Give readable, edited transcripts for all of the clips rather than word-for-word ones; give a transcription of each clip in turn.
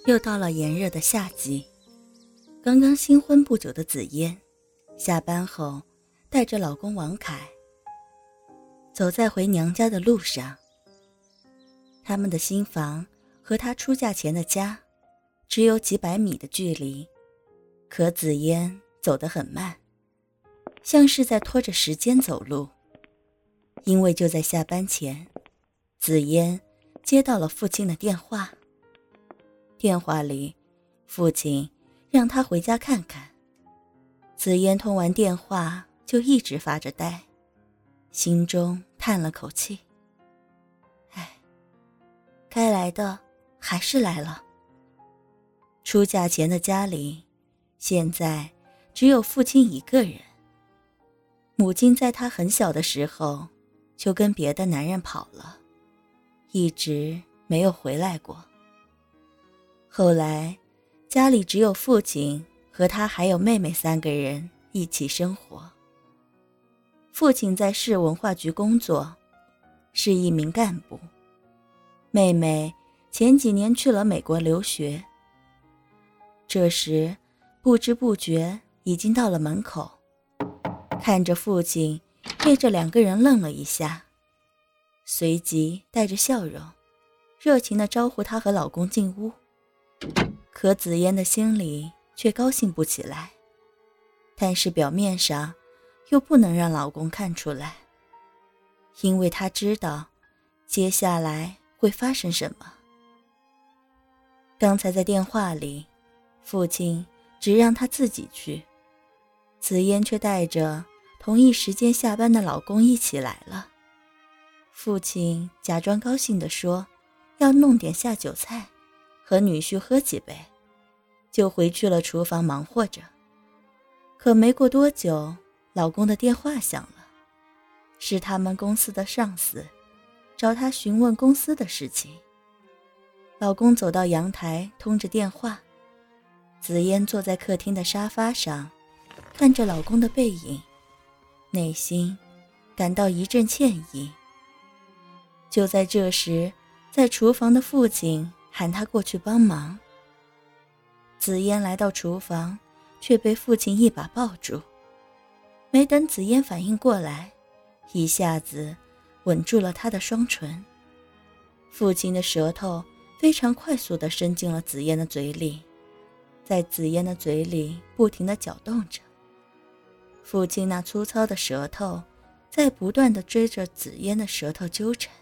又到了炎热的夏季，刚刚新婚不久的紫嫣，下班后带着老公王凯，走在回娘家的路上。他们的新房和她出嫁前的家只有几百米的距离，可紫嫣走得很慢，像是在拖着时间走路。因为就在下班前，紫嫣接到了父亲的电话。电话里，父亲让她回家看看。紫嫣通完电话就一直发着呆，心中叹了口气。唉，该来的还是来了。出嫁前的家里，现在只有父亲一个人。母亲在她很小的时候就跟别的男人跑了，一直没有回来过。后来家里只有父亲和他还有妹妹3个人一起生活。父亲在市文化局工作，是一名干部。妹妹前几年去了美国留学。这时不知不觉已经到了门口，看着父亲对着2个人愣了一下，随即带着笑容热情地招呼她和老公进屋。可紫嫣的心里却高兴不起来，但是表面上又不能让老公看出来，因为她知道接下来会发生什么。刚才在电话里，父亲只让她自己去，紫嫣却带着同一时间下班的老公一起来了。父亲假装高兴地说要弄点下酒菜和女婿喝几杯，就回去了厨房忙活着。可没过多久，老公的电话响了，是他们公司的上司找他询问公司的事情。老公走到阳台通着电话，紫嫣坐在客厅的沙发上，看着老公的背影，内心感到一阵歉意。就在这时，在厨房的父亲喊他过去帮忙。紫嫣来到厨房，却被父亲一把抱住。没等紫嫣反应过来，一下子吻住了她的双唇。父亲的舌头非常快速地伸进了紫嫣的嘴里，在紫嫣的嘴里不停地搅动着。父亲那粗糙的舌头在不断地追着紫嫣的舌头纠缠。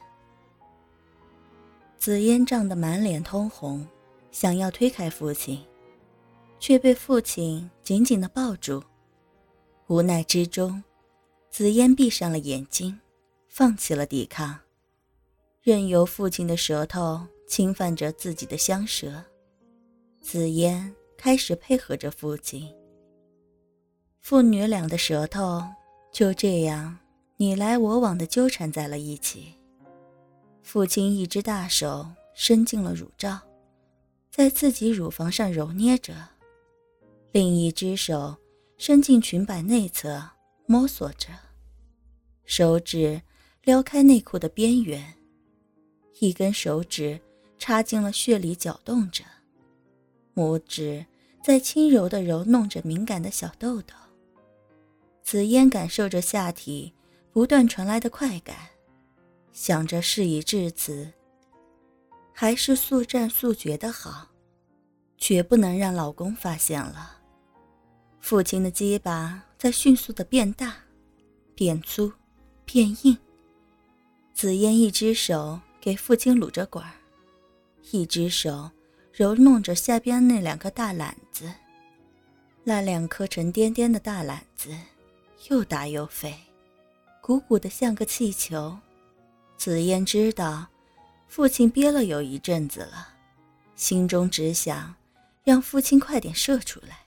紫嫣涨得满脸通红，想要推开父亲，却被父亲紧紧地抱住。无奈之中，紫嫣闭上了眼睛，放弃了抵抗，任由父亲的舌头侵犯着自己的香舌。紫嫣开始配合着父亲，父女俩的舌头就这样你来我往地纠缠在了一起。父亲一只大手伸进了乳罩，在自己乳房上揉捏着，另一只手伸进裙摆内侧摸索着，手指撩开内裤的边缘，一根手指插进了穴里搅动着，拇指在轻柔地揉弄着敏感的小豆豆。紫嫣感受着下体不断传来的快感，想着事已至此，还是速战速决的好，绝不能让老公发现了。父亲的鸡巴在迅速地变大、变粗、变硬。紫嫣一只手给父亲撸着管，一只手揉弄着下边那2颗大懒子。那2颗沉甸甸的大懒子又大又肥，鼓鼓的像个气球。紫嫣知道父亲憋了有一阵子了，心中只想让父亲快点射出来。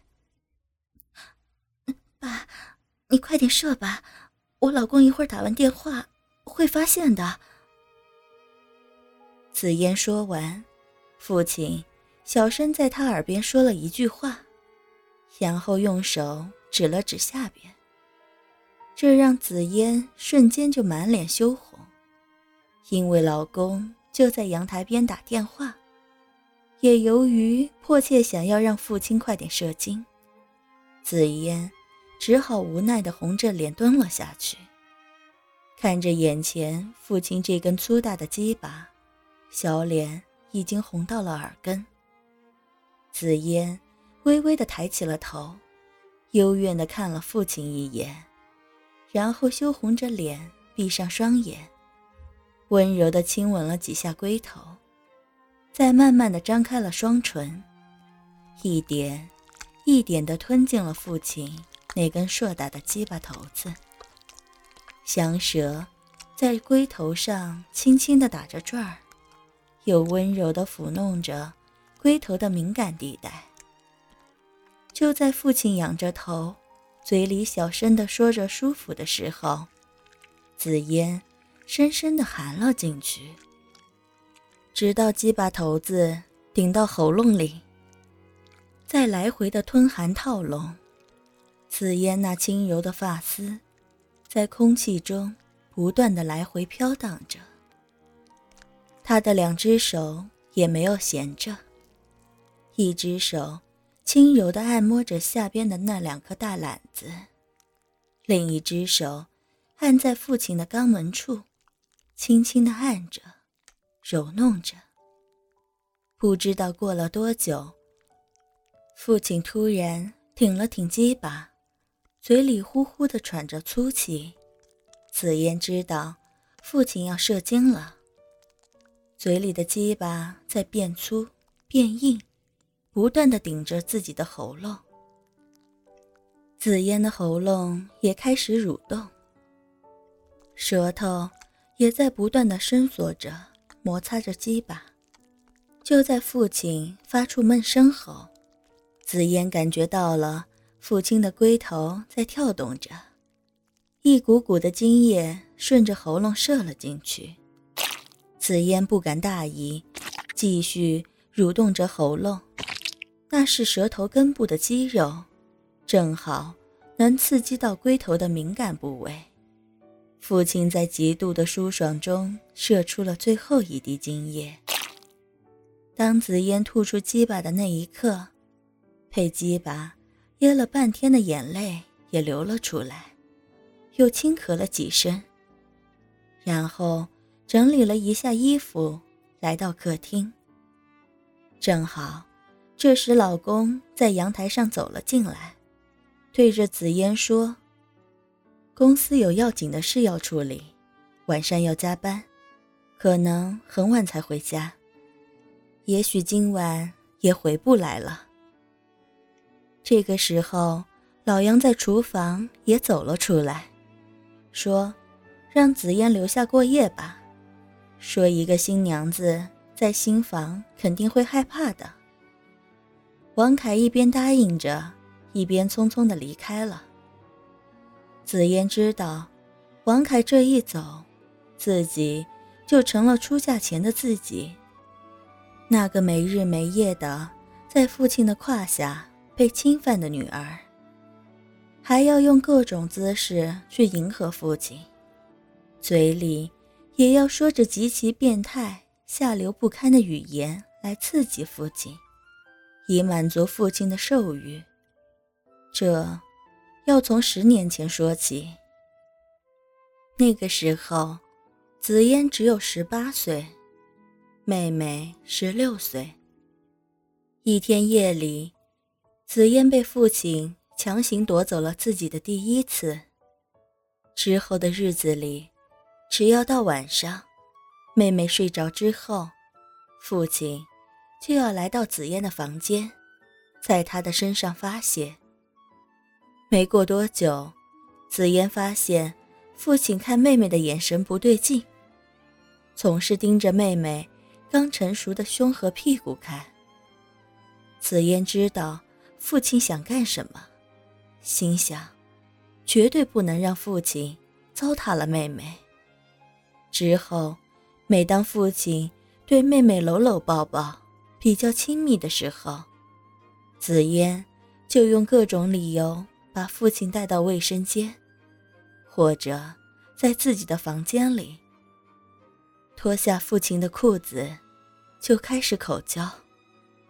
爸，你快点射吧，我老公一会儿打完电话会发现的。紫嫣说完，父亲小声在他耳边说了一句话，然后用手指了指下边，这让紫嫣瞬间就满脸羞红，因为老公就在阳台边打电话， 也由于迫切想要让父亲快点射精，紫嫣只好无奈地红着脸蹲了下去，看着眼前父亲这根粗大的鸡巴，小脸已经红到了耳根。紫嫣微微地抬起了头，幽怨地看了父亲一眼，然后羞红着脸闭上双眼，温柔地亲吻了几下龟头，再慢慢地张开了双唇，一点一点地吞进了父亲那根硕大的鸡巴头子。香舌在龟头上轻轻地打着转儿，又温柔地抚弄着龟头的敏感地带。就在父亲仰着头，嘴里小声地说着舒服的时候，紫嫣深深地含了进去，直到鸡巴头子顶到喉咙里，再来回的吞含套拢。紫嫣那轻柔的发丝在空气中不断地来回飘荡着，她的两只手也没有闲着，一只手轻柔地按摩着下边的那两颗大懒子，另一只手按在父亲的肛门处，轻轻地按着，揉弄着。不知道过了多久，父亲突然挺了挺鸡巴，嘴里呼呼地喘着粗气。紫嫣知道父亲要射精了，嘴里的鸡巴在变粗变硬，不断地顶着自己的喉咙。紫嫣的喉咙也开始蠕动，舌头也在不断地伸缩着，摩擦着鸡巴。就在父亲发出闷声后，紫嫣感觉到了父亲的龟头在跳动着，一股股的精液顺着喉咙射了进去。紫嫣不敢大意，继续蠕动着喉咙，那是舌头根部的肌肉，正好能刺激到龟头的敏感部位。父亲在极度的舒爽中射出了最后一滴精液。当紫嫣吐出鸡巴的那一刻，被鸡巴噎了半天的眼泪也流了出来，又轻咳了几声，然后整理了一下衣服，来到客厅。正好这时老公在阳台上走了进来，对着紫嫣说：公司有要紧的事要处理，晚上要加班，可能很晚才回家，也许今晚也回不来了。这个时候老杨在厨房也走了出来，说让紫嫣留下过夜吧，说一个新娘子在新房肯定会害怕的。王凯一边答应着，一边匆匆地离开了。紫嫣知道王凯这一走，自己就成了出嫁前的自己，那个没日没夜的在父亲的胯下被侵犯的女儿，还要用各种姿势去迎合父亲，嘴里也要说着极其变态下流不堪的语言来刺激父亲，以满足父亲的兽欲。这要从10年前说起。那个时候紫嫣只有18岁，妹妹16岁。一天夜里，紫嫣被父亲强行夺走了自己的第一次。之后的日子里，只要到晚上，妹妹睡着之后，父亲就要来到紫嫣的房间，在她的身上发泄。没过多久，紫嫣发现父亲看妹妹的眼神不对劲，总是盯着妹妹刚成熟的胸和屁股看。紫嫣知道父亲想干什么，心想绝对不能让父亲糟蹋了妹妹。之后每当父亲对妹妹搂搂抱抱比较亲密的时候，紫嫣就用各种理由把父亲带到卫生间，或者在自己的房间里，脱下父亲的裤子就开始口交。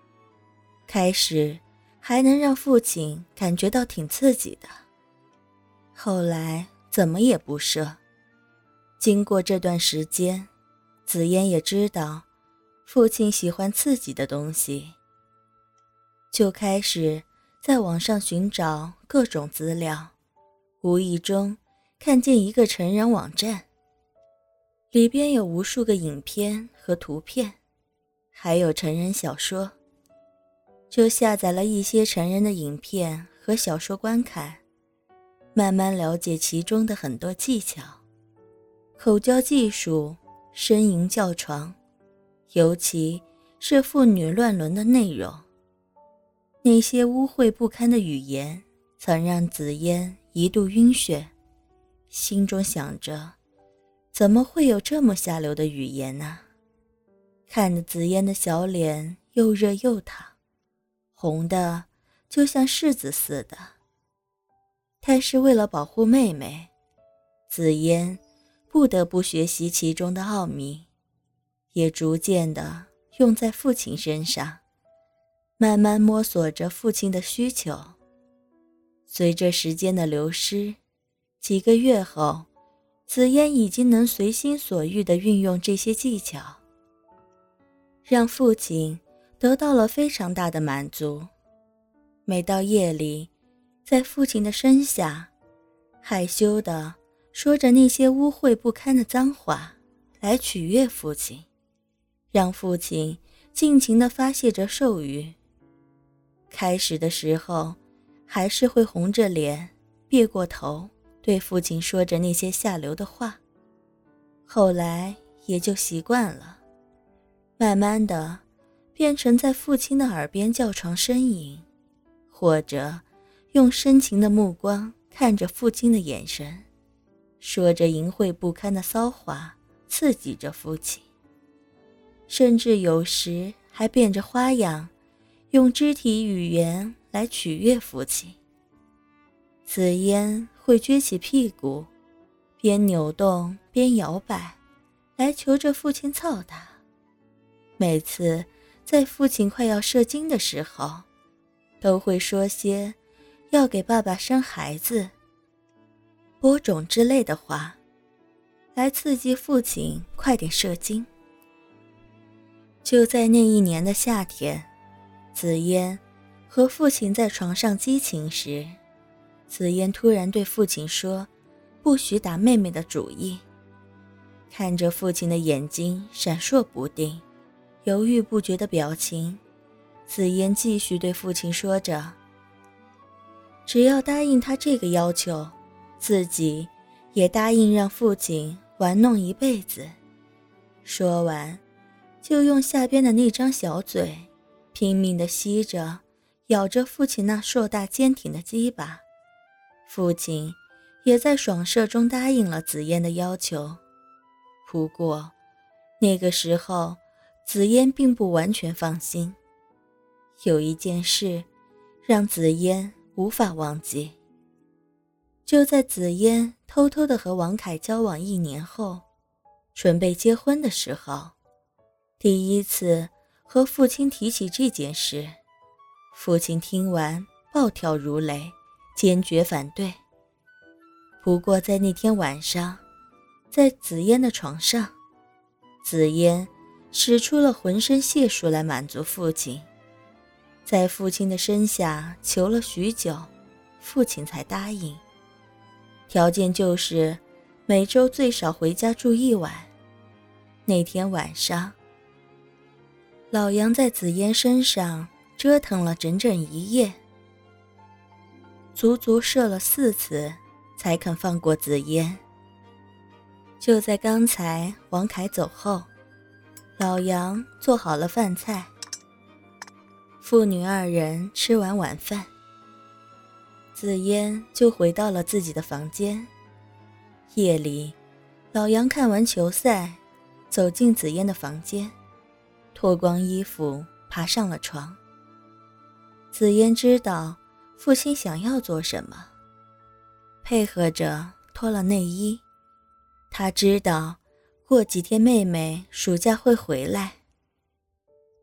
开始还能让父亲感觉到挺刺激的，后来怎么也不射。经过这段时间，紫嫣也知道父亲喜欢刺激的东西，就开始在网上寻找各种资料，无意中看见一个成人网站，里边有无数个影片和图片，还有成人小说，就下载了一些成人的影片和小说观看，慢慢了解其中的很多技巧，口交技术、呻吟叫床，尤其是妇女乱伦的内容。那些污秽不堪的语言曾让紫嫣一度晕眩，心中想着怎么会有这么下流的语言呢？看着紫嫣的小脸又热又烫，红的就像柿子似的。但是为了保护妹妹，紫嫣不得不学习其中的奥秘，也逐渐地用在父亲身上，慢慢摸索着父亲的需求。随着时间的流失，几个月后，紫嫣已经能随心所欲地运用这些技巧，让父亲得到了非常大的满足。每到夜里，在父亲的身下，害羞地说着那些污秽不堪的脏话来取悦父亲，让父亲尽情地发泄着兽欲。开始的时候还是会红着脸别过头对父亲说着那些下流的话，后来也就习惯了，慢慢的变成在父亲的耳边叫床呻吟，或者用深情的目光看着父亲的眼神，说着淫秽不堪的骚话刺激着父亲，甚至有时还变着花样用肢体语言来取悦父亲。紫嫣会撅起屁股，边扭动边摇摆，来求着父亲操她。每次在父亲快要射精的时候，都会说些要给爸爸生孩子、播种之类的话，来刺激父亲快点射精。就在那一年的夏天，紫嫣和父亲在床上激情时，紫嫣突然对父亲说不许打妹妹的主意。看着父亲的眼睛闪烁不定、犹豫不决的表情，紫嫣继续对父亲说着，只要答应他这个要求，自己也答应让父亲玩弄一辈子。说完，就用下边的那张小嘴拼命地吸着、咬着父亲那硕大坚挺的鸡巴。父亲也在爽射中答应了紫嫣的要求。不过那个时候紫嫣并不完全放心，有一件事让紫嫣无法忘记。就在紫嫣偷偷地和王凯交往1年后，准备结婚的时候，第一次和父亲提起这件事，父亲听完暴跳如雷，坚决反对。不过在那天晚上，在紫嫣的床上，紫嫣使出了浑身解数来满足父亲，在父亲的身下求了许久，父亲才答应，条件就是每周最少回家住1晚。那天晚上，老杨在紫嫣身上折腾了整整1夜，足足射了4次才肯放过紫嫣。就在刚才王凯走后，老杨做好了饭菜，父女2人吃完晚饭，紫嫣就回到了自己的房间。夜里，老杨看完球赛，走进紫嫣的房间，脱光衣服爬上了床。紫嫣知道父亲想要做什么，配合着脱了内衣。她知道过几天妹妹暑假会回来。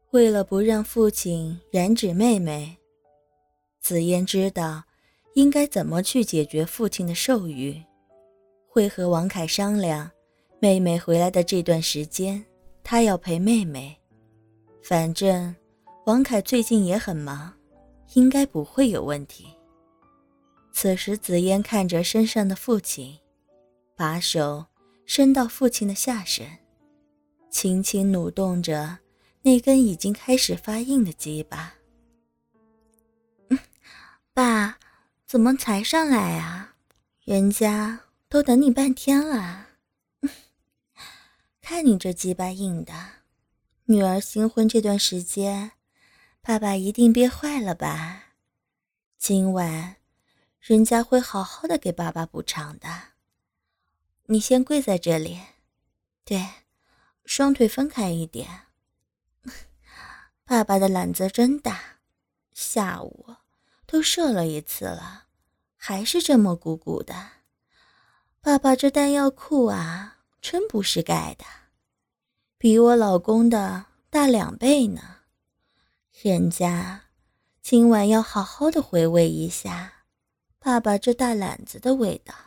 为了不让父亲染指妹妹，紫嫣知道应该怎么去解决父亲的授予，会和王凯商量，妹妹回来的这段时间她要陪妹妹，反正王凯最近也很忙，应该不会有问题。此时紫嫣看着身上的父亲，把手伸到父亲的下身，轻轻扭动着那根已经开始发硬的鸡巴。爸，怎么才上来啊？人家都等你半天了。看你这鸡巴硬的，女儿新婚这段时间，爸爸一定憋坏了吧？今晚人家会好好的给爸爸补偿的。你先跪在这里，对，双腿分开一点。爸爸的懒子真大，下午都射了一次了，还是这么鼓鼓的。爸爸这弹药库啊，真不是盖的，比我老公的大2倍呢。人家今晚要好好的回味一下爸爸这大懒子的味道。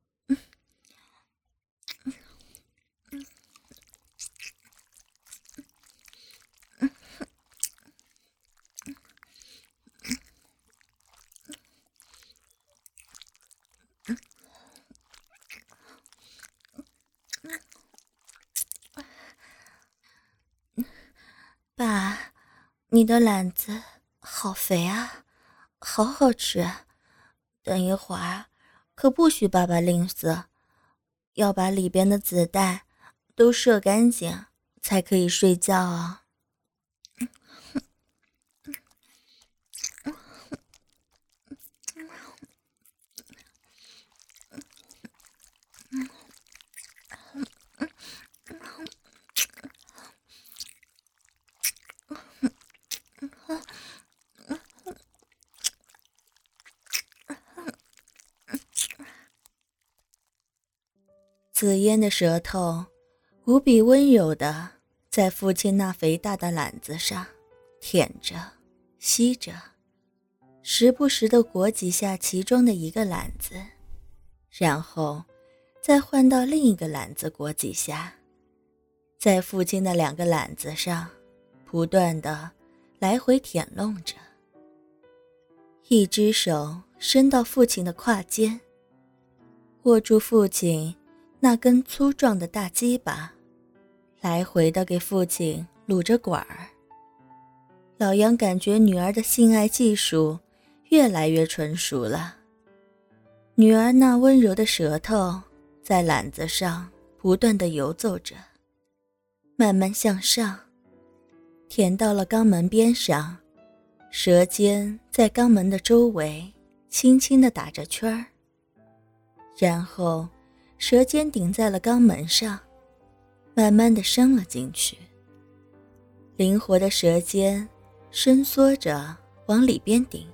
爸，你的懒子好肥啊，好好吃。等一会儿可不许爸爸吝啬，要把里边的子弹都射干净才可以睡觉啊。紫嫣的舌头无比温柔地在父亲那肥大的懒子上舔着吸着，时不时地裹几下其中的一个懒子，然后再换到另一个懒子裹几下，在父亲的2个懒子上不断地来回舔弄着。一只手伸到父亲的胯间，握住父亲那根粗壮的大鸡巴，来回地给父亲撸着管儿。老杨感觉女儿的性爱技术越来越纯熟了，女儿那温柔的舌头在懒子上不断地游走着，慢慢向上，舔到了肛门边上，舌尖在肛门的周围轻轻地打着圈儿，然后舌尖顶在了肛门上，慢慢地伸了进去。灵活的舌尖伸缩着往里边顶，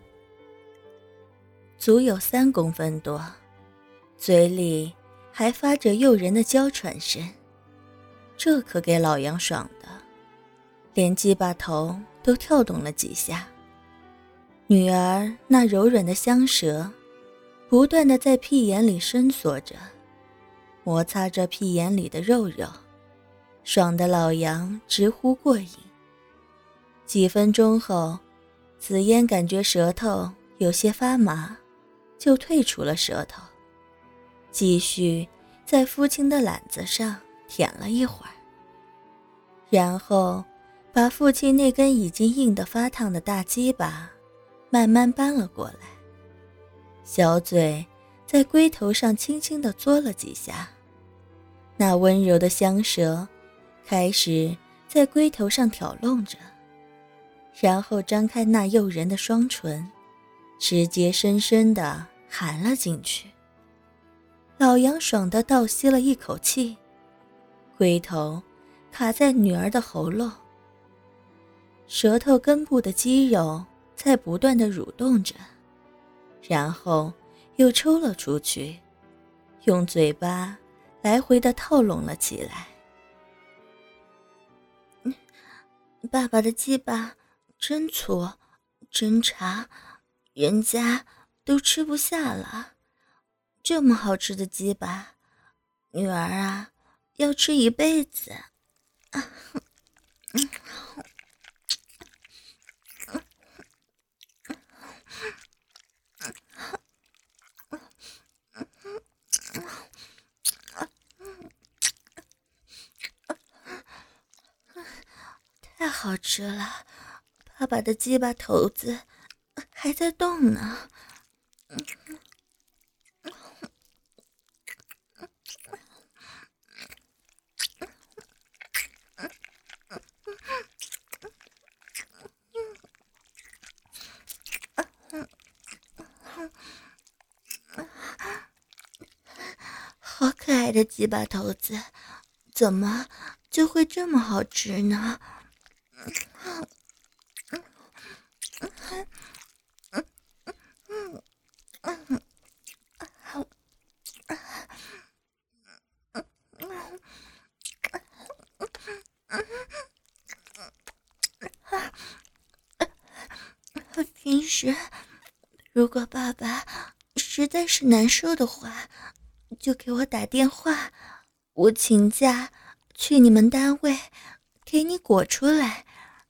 足有3公分多，嘴里还发着诱人的娇喘声，这可给老杨爽的，连鸡巴头都跳动了几下。女儿那柔软的香舌不断地在屁眼里伸缩着，摩擦着屁眼里的肉肉，爽得老杨直呼过瘾。几分钟后，紫嫣感觉舌头有些发麻，就退出了舌头，继续在父亲的懒子上舔了一会儿，然后把父亲那根已经硬得发烫的大鸡巴慢慢搬了过来，小嘴在龟头上轻轻地嘬了几下，那温柔的香舌开始在龟头上挑弄着，然后张开那诱人的双唇，直接深深地含了进去。老杨爽得倒吸了一口气，龟头卡在女儿的喉咙，舌头根部的肌肉在不断地蠕动着，然后又抽了出去，用嘴巴来回地套拢了起来。 爸爸的鸡巴真粗真长，人家都吃不下了。这么好吃的鸡巴，女儿啊，要吃一辈子。太好吃了，爸爸的鸡巴头子还在动呢。好可爱的鸡巴头子，怎么就会这么好吃呢？平时如果爸爸实在是难受的话，就给我打电话，我请假去你们单位给你裹出来。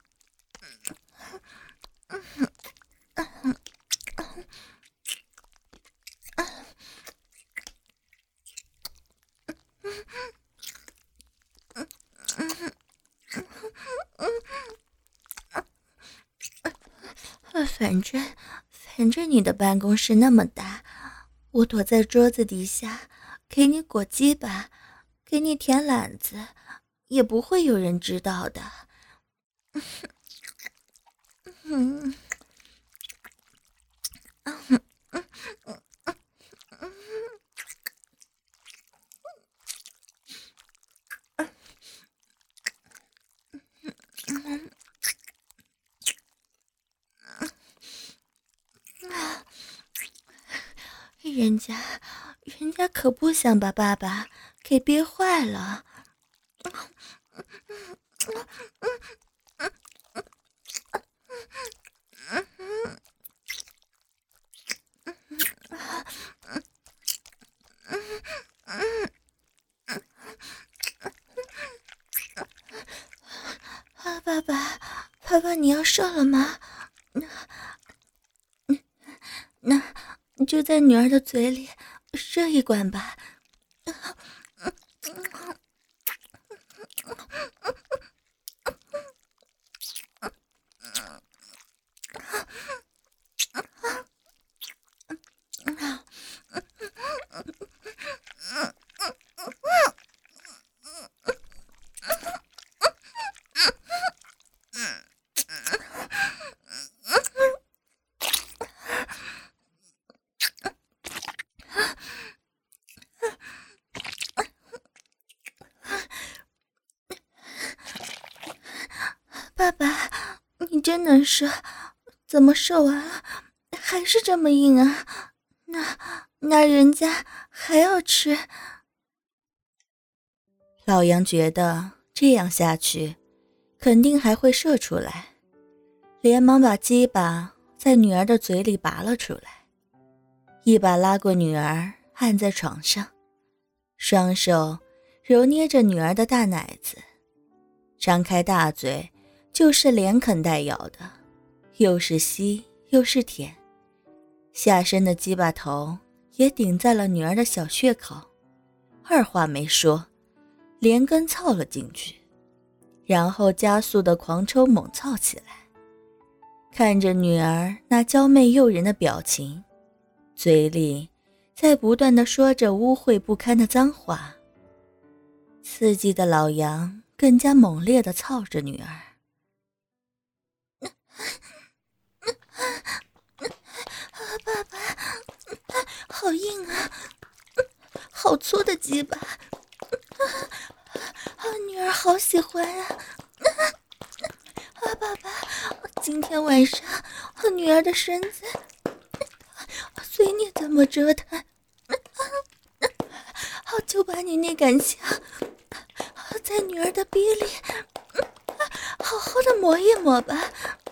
反正你的办公室那么大，我躲在桌子底下给你裹鸡巴，给你舔懒子，也不会有人知道的。人家可不想把爸爸给憋坏了。爸爸，你要射了吗？那就在女儿的嘴里射一管吧。爸爸，你真能射，怎么射完了还是这么硬啊？那人家还要吃。老杨觉得这样下去肯定还会射出来，连忙把鸡巴在女儿的嘴里拔了出来，一把拉过女儿按在床上，双手揉捏着女儿的大奶子，张开大嘴就是连啃带咬的，又是吸又是舔，下身的鸡巴头也顶在了女儿的小穴口，二话没说连根凑了进去，然后加速的狂抽猛操起来。看着女儿那娇媚诱人的表情，嘴里在不断地说着污秽不堪的脏话，刺激的老杨更加猛烈地操着女儿。爸爸，好硬啊，好粗的鸡巴，女儿好喜欢啊！爸爸，今天晚上女儿的身子随你怎么折腾，就把你那杆枪在女儿的逼里好好的磨一磨吧。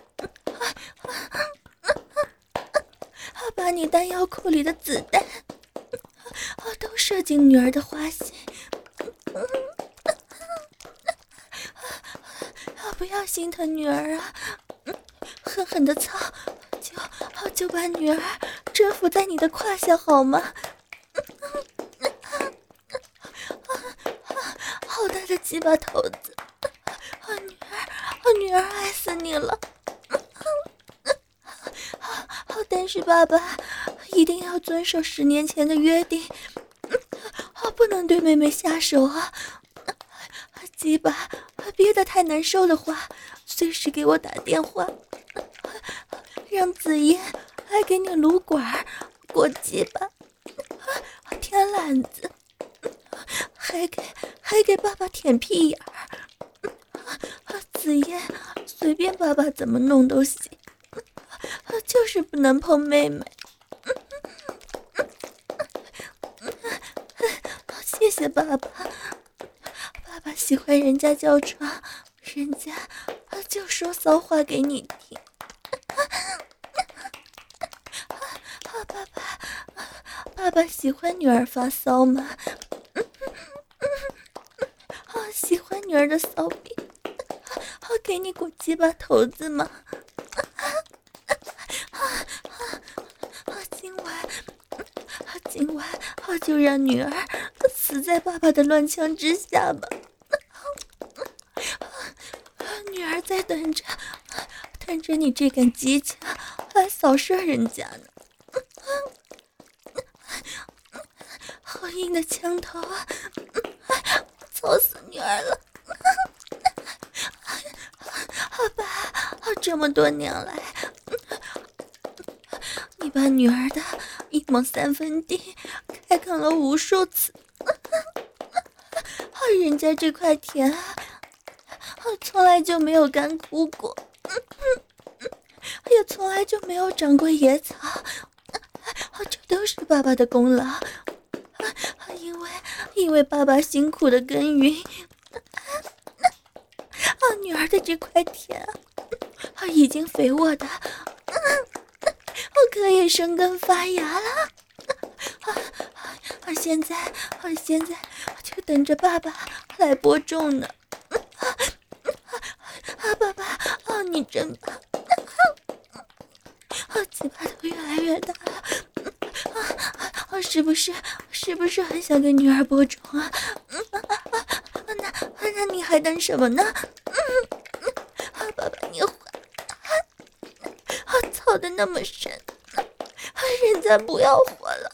把你弹药库里的子弹都射进女儿的花心。不要心疼女儿啊，狠狠的操，就把女儿蛰伏在你的胯下好吗？好大的鸡巴头子，女儿爱死你了。但是爸爸一定要遵守10年前的约定，不能对妹妹下手啊！鸡巴憋得太难受的话，随时给我打电话，让子夜来给你撸管、裹鸡巴、舔懒子，还给爸爸舔屁眼儿。子夜随便爸爸怎么弄都行，就是不能碰妹妹。谢谢爸爸，爸爸喜欢人家叫床，人家就说骚话给你听。爸爸喜欢女儿发骚吗？喜欢女儿的骚逼，给你裹鸡巴头子吗？今晚就让女儿死在爸爸的乱枪之下吧。女儿在等着你这杆机枪来扫射人家呢。好硬的枪头啊，操死女儿了。爸，这么多年来，你把女儿的一亩3分地开垦了无数次，人家这块田从来就没有干枯过，也从来就没有长过野草，这都是爸爸的功劳。因为爸爸辛苦的耕耘，女儿的这块田已经肥沃的可以生根发芽了。现在就等着爸爸来播种呢。爸爸，你真棒！鸡巴头越来越大了，是不是很想给女儿播种啊？那你还等什么呢？爸爸你坏，操得那么深，人家不要活了，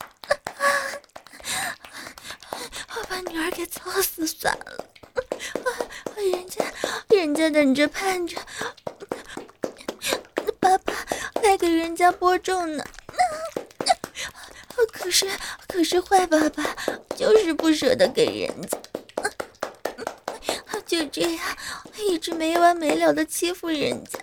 把女儿给操死算了。人家等着盼着爸爸来给人家播种呢。可是坏爸爸就是不舍得给人家，就这样一直没完没了的欺负人家。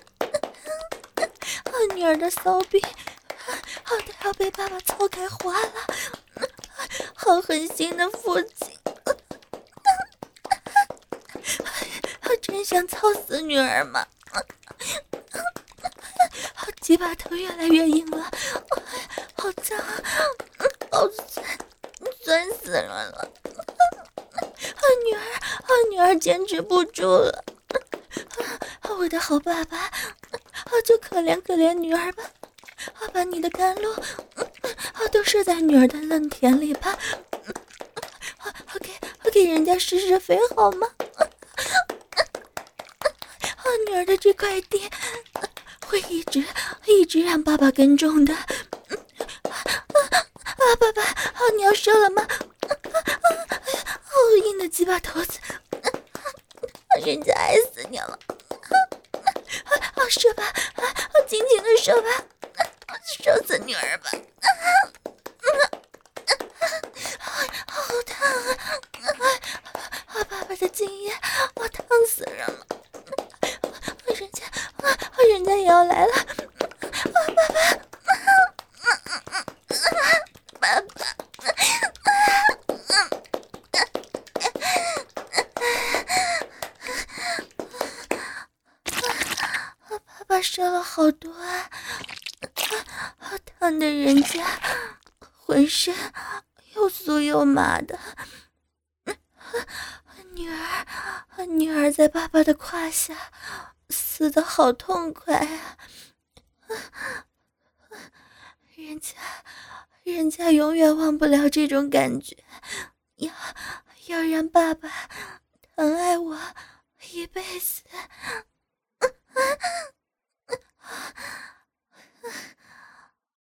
女儿的骚逼都要被爸爸操开花了，好狠心的父亲，真想操死女儿嘛！鸡巴头越来越硬了，好脏，好酸死了！女儿坚持不住了，我的好爸爸，就可怜女儿吧，把你的甘露都射在女儿的嫩田里吧，给人家施肥好吗？女儿的这块地会一直让爸爸耕种的。爸爸，你要射了吗？好硬的鸡巴头子，人家爱死你了。射吧，紧紧的射吧，射死女儿吧。好烫啊！爸爸的精液，我烫死人了。人家也要来了，爸爸，爸爸， 发射了好多啊，好疼的人家浑身又酥又麻的。女儿在爸爸的胯下死得好痛快啊！人家永远忘不了这种感觉，要让爸爸疼爱我一辈子。